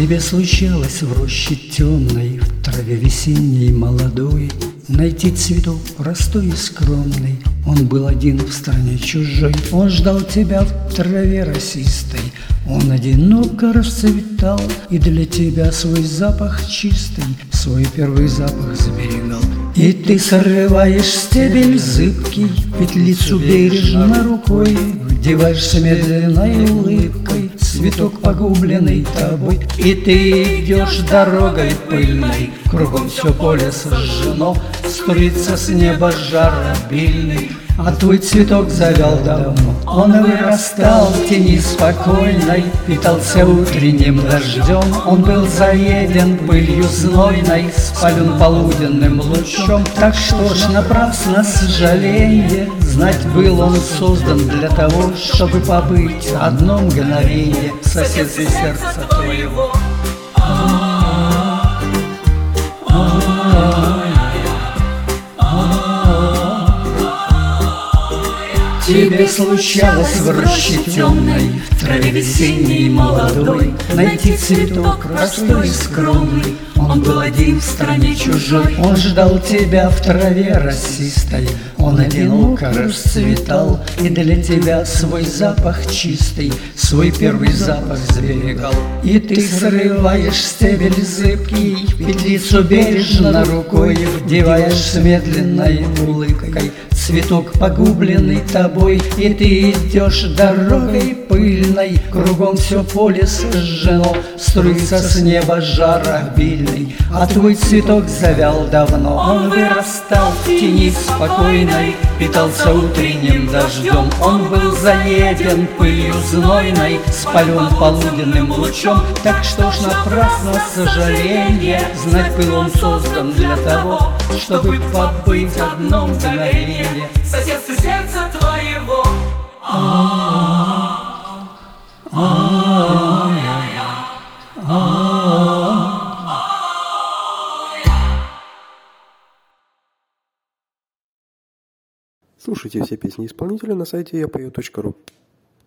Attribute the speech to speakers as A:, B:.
A: Тебе случалось в роще темной, в траве весенней молодой, найти цветок простой и скромный. Он был один в стране чужой, он ждал тебя в траве росистой. Он одиноко расцветал, и для тебя свой запах чистый, свой первый запах сберегал. И ты срываешь стебель зыбкий, петлицу бережно рукой, вдеваешься медленной улыбкой, цветок погубленный тобой. И ты идешь дорогой пыльной, кругом все поле сожжено, струится с неба жар обильный, а твой цветок завял давно. Он вырастал в тени спокойной, питался утренним дождем. Он был заеден пылью знойной, спален полуденным лучом. Так что ж напрасно сожаление, знать был он создан для того, чтобы побыть одно мгновенье в соседстве сердца твоего. Тебе случалось в роще темной, в траве весенней молодой, найти цветок простой и скромный. Он был один в стране чужой, он ждал тебя в траве росистой. Он одиноко расцветал, и для тебя свой запах чистый, свой первый запах сберегал. И ты срываешь стебель зыбкий, петлицу бережно рукой, вдеваешь с медленной улыбкой цветок погубленный тобой. И ты идешь дорогой пыльной, кругом все поле сожжено, струится с неба жар обильный, а твой цветок завял давно. Он вырастал в тени спокойной, питался утренним дождем. Он был заеден пылью знойной, спален полуденным лучом. Так что ж напрасно сожаление, знать был он создан для того, чтобы побыть одно мгновенье в соседстве сердца твоего.
B: Слушайте все песни исполнителя на сайте yapою.ru.